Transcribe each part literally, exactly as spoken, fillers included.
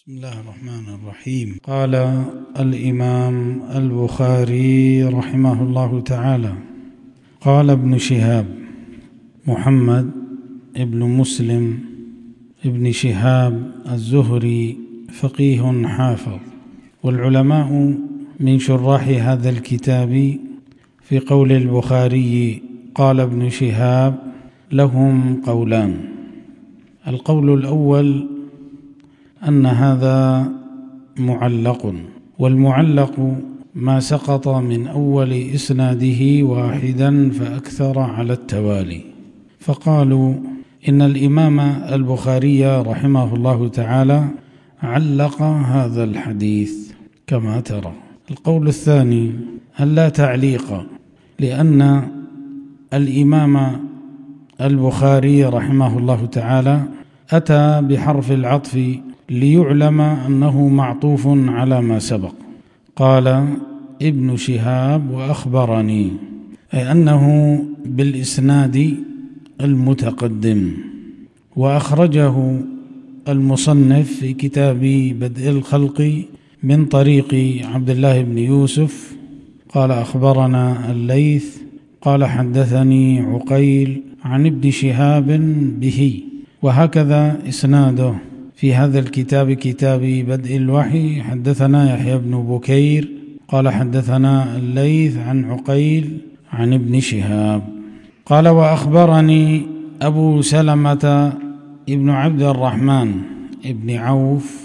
بسم الله الرحمن الرحيم. قال الإمام البخاري رحمه الله تعالى: قال ابن شهاب محمد ابن مسلم ابن شهاب الزهري فقيه حافظ، والعلماء من شراح هذا الكتاب في قول البخاري قال ابن شهاب لهم قولان. القول الأول أن هذا معلق، والمعلق ما سقط من أول إسناده واحدا فأكثر على التوالي، فقالوا إن الإمام البخاري رحمه الله تعالى علق هذا الحديث كما ترى. القول الثاني أن لا تعليق، لأن الإمام البخاري رحمه الله تعالى أتى بحرف العطف ليعلم أنه معطوف على ما سبق. قال ابن شهاب وأخبرني، أي أنه بالإسناد المتقدم، وأخرجه المصنف في كتاب بدء الخلق من طريق عبد الله بن يوسف قال أخبرنا الليث قال حدثني عقيل عن ابن شهاب به، وهكذا إسناده في هذا الكتاب كتاب بدء الوحي. حدثنا يحيى بن بكير قال حدثنا الليث عن عقيل عن ابن شهاب قال وأخبرني أبو سلمة ابن عبد الرحمن ابن عوف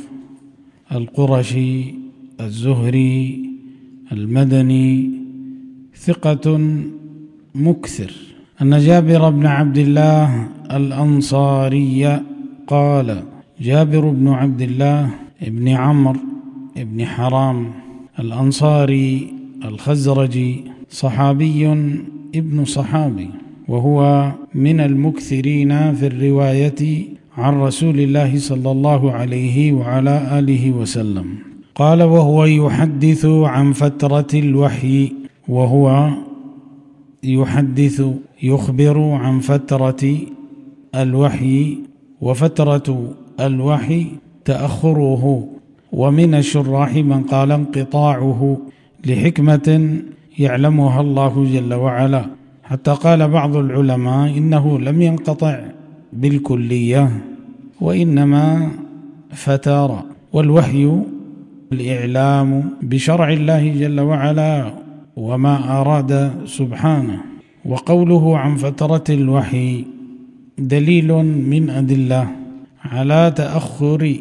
القرشي الزهري المدني ثقة مكثر، أن جابر بن عبد الله الأنصاري قال: جابر بن عبد الله ابن عمرو ابن حرام الأنصاري الخزرجي صحابي ابن صحابي، وهو من المكثرين في الرواية عن رسول الله صلى الله عليه وعلى آله وسلم. قال: وهو يحدث عن فترة الوحي، وهو يحدث يخبر عن فترة الوحي، وفترة الوحي تأخره، ومن الشراح من قال انقطاعه لحكمة يعلمها الله جل وعلا، حتى قال بعض العلماء إنه لم ينقطع بالكلية وإنما فتر. والوحي الإعلام بشرع الله جل وعلا وما أراد سبحانه، وقوله عن فترة الوحي دليل من أدلة على تأخر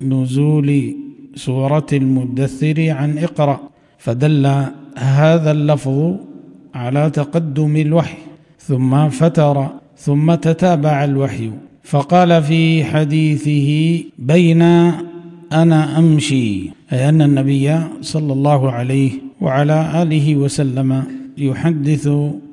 نزول سورة المدثر عن اقرأ، فدل هذا اللفظ على تقدم الوحي ثم فتر ثم تتابع الوحي. فقال في حديثه: بين أنا أمشي، أي أن النبي صلى الله عليه وعلى آله وسلم يحدث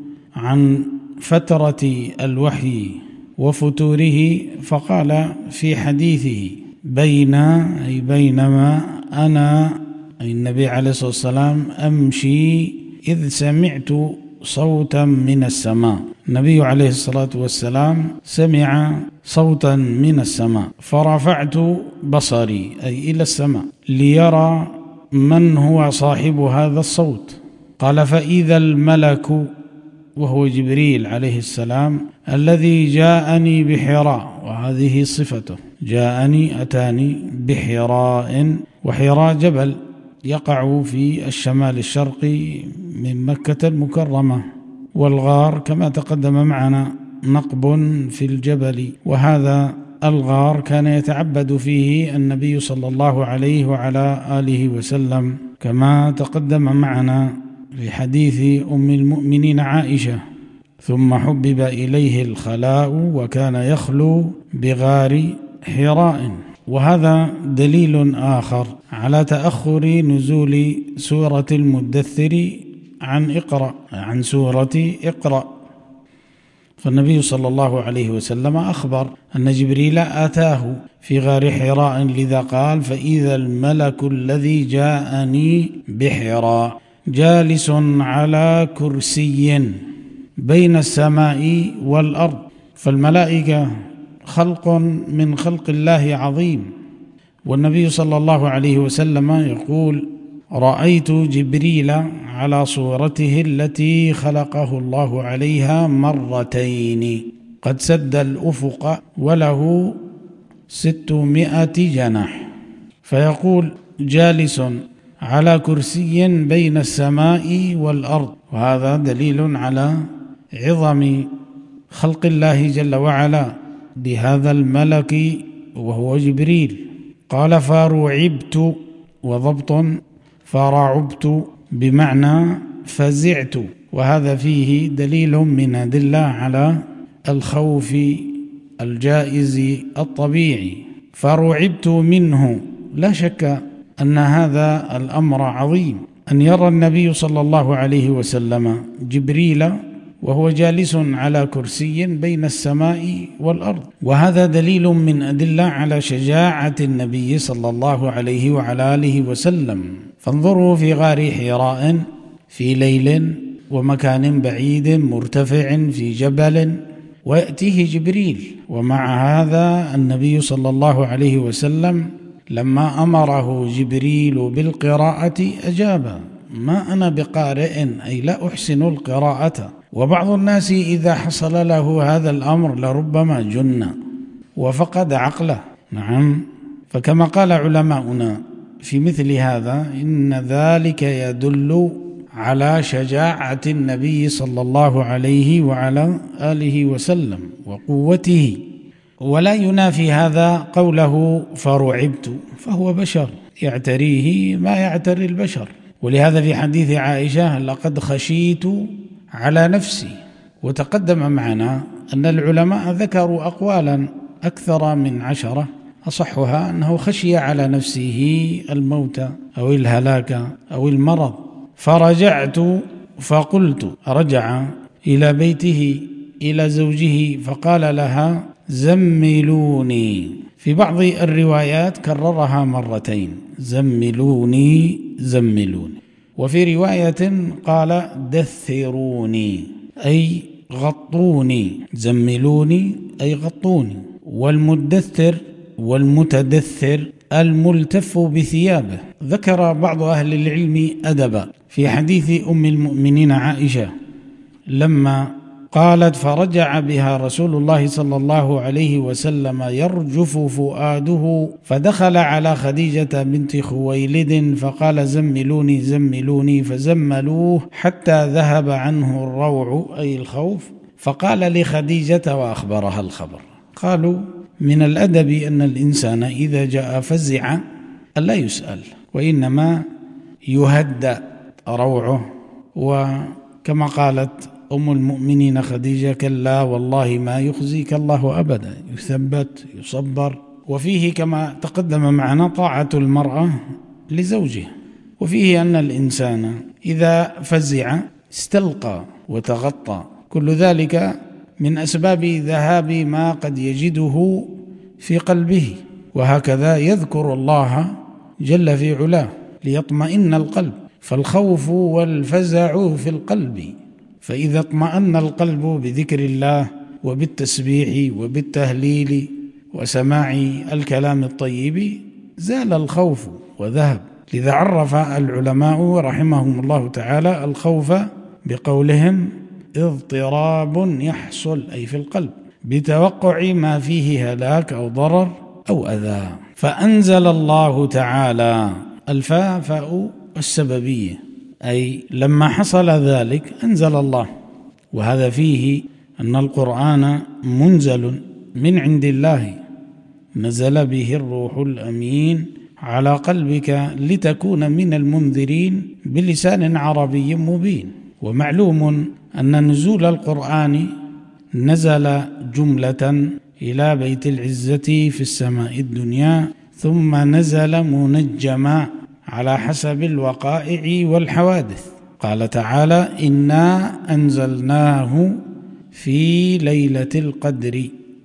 عن فترة الوحي وفتوره، فقال في حديثه: بين أي بينما أنا أي النبي عليه الصلاة والسلام أمشي إذ سمعت صوتا من السماء. النبي عليه الصلاة والسلام سمع صوتا من السماء فرفعت بصري أي إلى السماء ليرى من هو صاحب هذا الصوت. قال: فإذا الملك، وهو جبريل عليه السلام، الذي جاءني بحراء، وهذه صفته، جاءني أتاني بحراء، وحراء جبل يقع في الشمال الشرقي من مكة المكرمة، والغار كما تقدم معنا نقب في الجبل، وهذا الغار كان يتعبد فيه النبي صلى الله عليه وعلى آله وسلم، كما تقدم معنا في حديث أم المؤمنين عائشة: ثم حبب إليه الخلاء وكان يخلو بغار حراء. وهذا دليل آخر على تأخر نزول سورة المدثر عن اقرأ، عن سورة اقرأ. فالنبي صلى الله عليه وسلم أخبر أن جبريل أتاه في غار حراء، لذا قال: فإذا الملك الذي جاءني بحراء جالس على كرسي بين السماء والأرض. فالملائكة خلق من خلق الله عظيم، والنبي صلى الله عليه وسلم يقول: رأيت جبريل على صورته التي خلقه الله عليها مرتين قد سد الأفق وله ستمائة جناح، فيقول: جالس على كرسي بين السماء والأرض. وهذا دليل على عظم خلق الله جل وعلا بهذا الملك وهو جبريل. قال: فرعبت، وضبط فرعبت بمعنى فزعت، وهذا فيه دليل من أدلة على الخوف الجائز الطبيعي. فرعبت منه، لا شك أن هذا الأمر عظيم، أن يرى النبي صلى الله عليه وسلم جبريل وهو جالس على كرسي بين السماء والأرض، وهذا دليل من أدلة على شجاعة النبي صلى الله عليه وعلى آله وسلم. فانظروا في غار حراء في ليل ومكان بعيد مرتفع في جبل، ويأتيه جبريل، ومع هذا النبي صلى الله عليه وسلم لما أمره جبريل بالقراءة أجاب: ما أنا بقارئ، أي لا أحسن القراءة. وبعض الناس إذا حصل له هذا الأمر لربما جن وفقد عقله. نعم، فكما قال علماؤنا في مثل هذا: إن ذلك يدل على شجاعة النبي صلى الله عليه وعلى آله وسلم وقوته. ولا ينافي هذا قوله فرعبت، فهو بشر يعتريه ما يعتري البشر. ولهذا في حديث عائشة: لقد خشيت على نفسي. وتقدم معنا أن العلماء ذكروا أقوالا أكثر من عشرة، أصحها أنه خشي على نفسه الموت أو الهلاك أو المرض. فرجعت فقلت، رجع إلى بيته إلى زوجه فقال لها: زملوني. في بعض الروايات كررها مرتين: زملوني زملوني. وفي رواية قال: دثروني، أي غطوني. زملوني أي غطوني. والمدثر والمتدثر الملتف بثيابه. ذكر بعض أهل العلم أدبا في حديث أم المؤمنين عائشة لما قالت: فرجع بها رسول الله صلى الله عليه وسلم يرجف فؤاده، فدخل على خديجة بنت خويلد فقال: زملوني زملوني، فزملوه حتى ذهب عنه الروع أي الخوف، فقال لخديجة وأخبرها الخبر. قالوا: من الأدب أن الإنسان إذا جاء فزع ألا يسأل، وإنما يهدأ روعه. وكما قالت أم المؤمنين خديجة: كلا والله ما يخزيك الله أبدا، يثبت يصبر. وفيه كما تقدم معنا طاعة المرأة لزوجه. وفيه أن الإنسان إذا فزع استلقى وتغطى، كل ذلك من أسباب ذهاب ما قد يجده في قلبه. وهكذا يذكر الله جل في علاه ليطمئن القلب، فالخوف والفزع في القلب. فإذا اطمأن القلب بذكر الله وبالتسبيح وبالتهليل وسماع الكلام الطيب زال الخوف وذهب. لذا عرف العلماء رحمهم الله تعالى الخوف بقولهم: اضطراب يحصل أي في القلب بتوقع ما فيه هلاك أو ضرر أو أذى. فأنزل الله تعالى، الفاء فاء السببية، أي لما حصل ذلك أنزل الله. وهذا فيه أن القرآن منزل من عند الله، نزل به الروح الأمين على قلبك لتكون من المنذرين بلسان عربي مبين. ومعلوم أن نزول القرآن نزل جملة إلى بيت العزة في السماء الدنيا، ثم نزل منجما على حسب الوقائع والحوادث. قال تعالى: إنا أنزلناه في ليلة القدر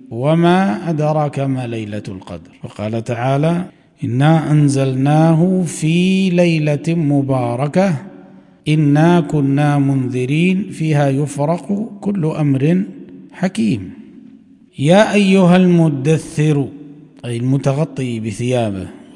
وما أدراك ما ليلة القدر. وقال تعالى: إنا أنزلناه في ليلة مباركة إنا كنا منذرين فيها يفرق كل أمر حكيم. يا أيها المدثر أي المتغطي بثيابه،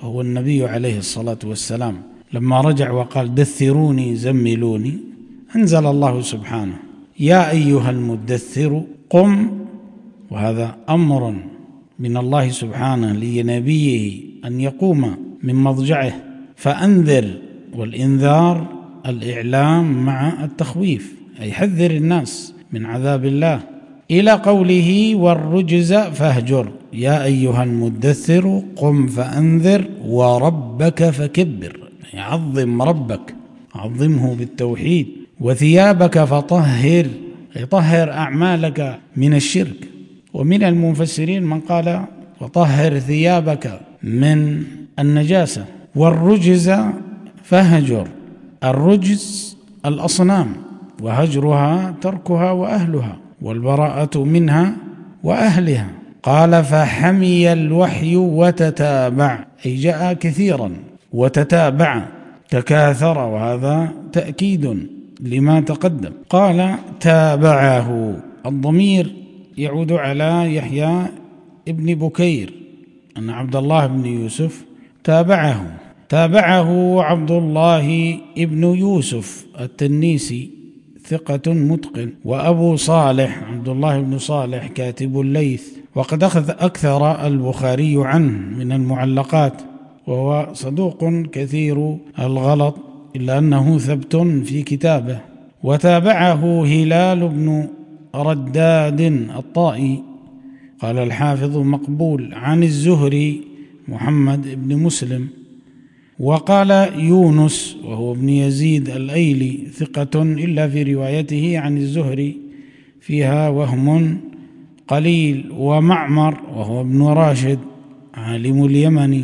وهو النبي عليه الصلاة والسلام، لما رجع وقال دثروني زملوني، أنزل الله سبحانه يا أيها المدثر قم، وهذا أمر من الله سبحانه لنبيه أن يقوم من مضجعه، فأنذر، والإنذار الإعلام مع التخويف، أي حذر الناس من عذاب الله، إلى قوله والرجز فاهجر، يا أيها المدثر قم فأنذر وربك فكبر، عظم ربك، عظمه بالتوحيد، وثيابك فطهر، أي طهر أعمالك من الشرك. ومن المفسرين من قال وطهر ثيابك من النجاسة. والرجز فاهجر، الرجز الأصنام، وهجرها تركها وأهلها، والبراءة منها وأهلها. قال فحمي الوحي وتتابع، أي جاء كثيرا وتتابع، تكاثر، وهذا تأكيد لما تقدم. قال تابعه، الضمير يعود على يحيى ابن بكير، أن عبد الله بن يوسف تابعه، تابعه عبد الله ابن يوسف التنيسي ثقة متقن، وأبو صالح عبد الله بن صالح كاتب الليث، وقد أخذ أكثر البخاري عنه من المعلقات، وهو صدوق كثير الغلط إلا أنه ثبت في كتابه. وتابعه هلال بن رداد الطائي، قال الحافظ مقبول، عن الزهري محمد بن مسلم. وقال يونس وهو ابن يزيد الأيلي ثقة، إلا في روايته عن الزهري فيها وهم قليل. ومعمر وهو ابن راشد عالم اليمن،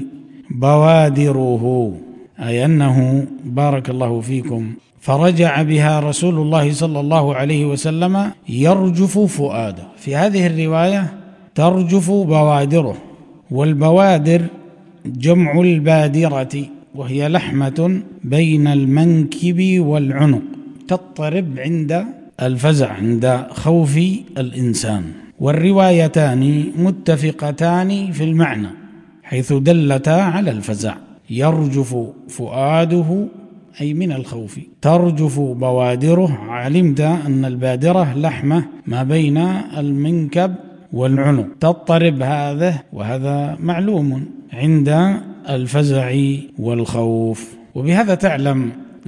بوادره، أي أنه بارك الله فيكم فرجع بها رسول الله صلى الله عليه وسلم يرجف فؤاده. في هذه الرواية ترجف بوادره، والبوادر جمع البادرة، وهي لحمة بين المنكب والعنق تضطرب عند الفزع، عند خوف الإنسان. والروايتان متفقتان في المعنى حيث دلتا على الفزع، يرجف فؤاده أي من الخوف، ترجف بوادره، علمت أن البادرة لحمة ما بين المنكب والعنق تضطرب، هذا وهذا معلوم عند الفزع والخوف. وبهذا تعلم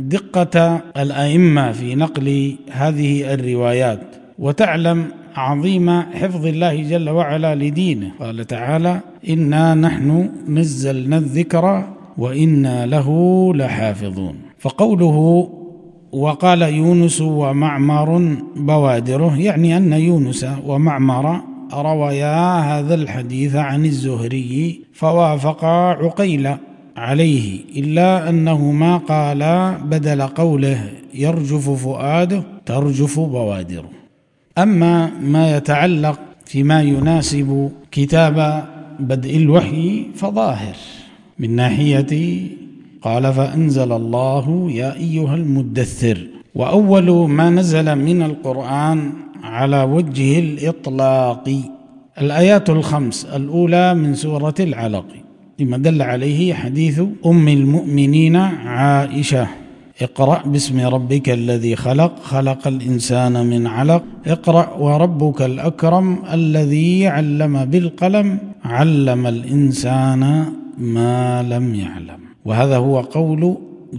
دقة الأئمة في نقل هذه الروايات، وتعلم عظيم حفظ الله جل وعلا لدينه. قال تعالى إنا نحن نزلنا الذكر وإنا له لحافظون. فقوله وقال يونس ومعمر بوادره، يعني أن يونس ومعمر رويا هذا الحديث عن الزهري فوافق عقيل عليه، إلا أنهما قالا بدل قوله يرجف فؤاده ترجف بوادره. أما ما يتعلق فيما يناسب كتاب بدء الوحي فظاهر من ناحية قال فأنزل الله يا أيها المدثر. وأول ما نزل من القرآن على وجه الإطلاق الآيات الخمس الأولى من سورة العلق، لما دل عليه حديث أم المؤمنين عائشة اقرأ باسم ربك الذي خلق خلق الإنسان من علق اقرأ وربك الأكرم الذي علم بالقلم علم الإنسان ما لم يعلم. وهذا هو قول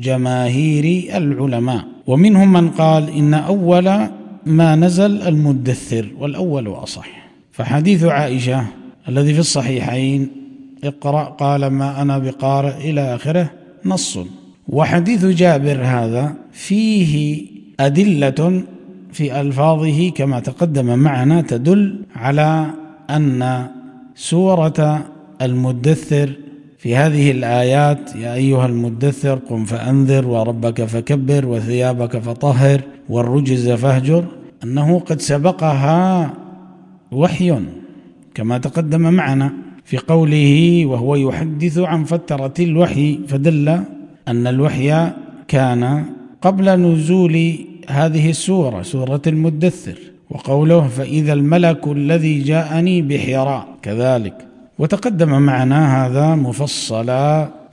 جماهير العلماء، ومنهم من قال إن أول ما نزل المدثر، والأول أصح. فحديث عائشة الذي في الصحيحين اقرأ قال ما أنا بقارئ إلى آخره نص. وحديث جابر هذا فيه أدلة في ألفاظه كما تقدم معنا تدل على أن سورة المدثر في هذه الآيات يا أيها المدثر قم فأنذر وربك فكبر وثيابك فطهر والرجز فاهجر، أنه قد سبقها وحي كما تقدم معنا في قوله وهو يحدث عن فترة الوحي، فدل أن الوحي كان قبل نزول هذه السورة سورة المدثر. وقوله فإذا الملك الذي جاءني بحراء كذلك، وتقدم معنا هذا مفصلا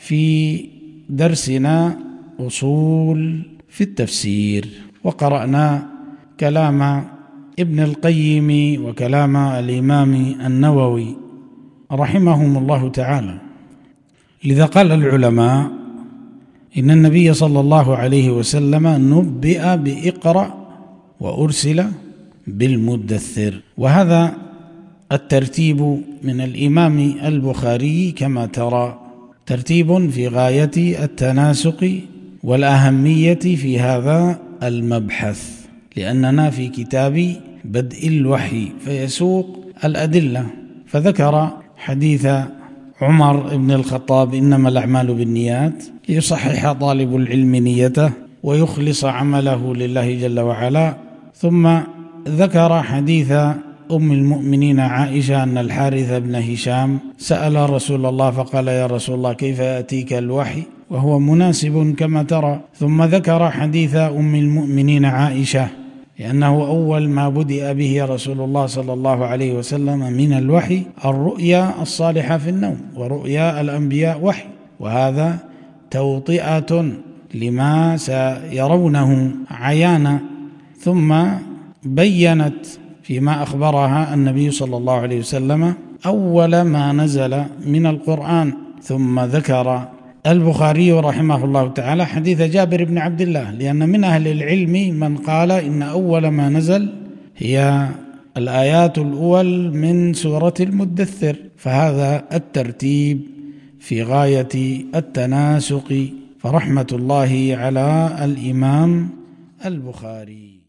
في درسنا أصول في التفسير، وقرأنا كلام ابن القيم وكلام الإمام النووي رحمهم الله تعالى. لذا قال العلماء إن النبي صلى الله عليه وسلم نبئ بإقرأ وأرسل بالمدثر، وهذا الترتيب من الإمام البخاري كما ترى ترتيب في غاية التناسق والأهمية في هذا المبحث، لأننا في كتاب بدء الوحي فيسوق الأدلة، فذكر حديث عمر بن الخطاب إنما الأعمال بالنيات ليصحح طالب العلم نيته ويخلص عمله لله جل وعلا. ثم ذكر حديث أم المؤمنين عائشة أن الحارث بن هشام سأل رسول الله فقال يا رسول الله كيف يأتيك الوحي، وهو مناسب كما ترى. ثم ذكر حديث أم المؤمنين عائشة لأنه أول ما بدأ به رسول الله صلى الله عليه وسلم من الوحي الرؤيا الصالحة في النوم، ورؤيا الأنبياء وحي، وهذا توطئة لما سيرونه عيانا. ثم بينت فيما أخبرها النبي صلى الله عليه وسلم أول ما نزل من القرآن. ثم ذكر البخاري رحمه الله تعالى حديث جابر بن عبد الله، لأن من أهل العلم من قال إن أول ما نزل هي الآيات الأول من سورة المدثر، فهذا الترتيب في غاية التناسق، فرحمة الله على الإمام البخاري.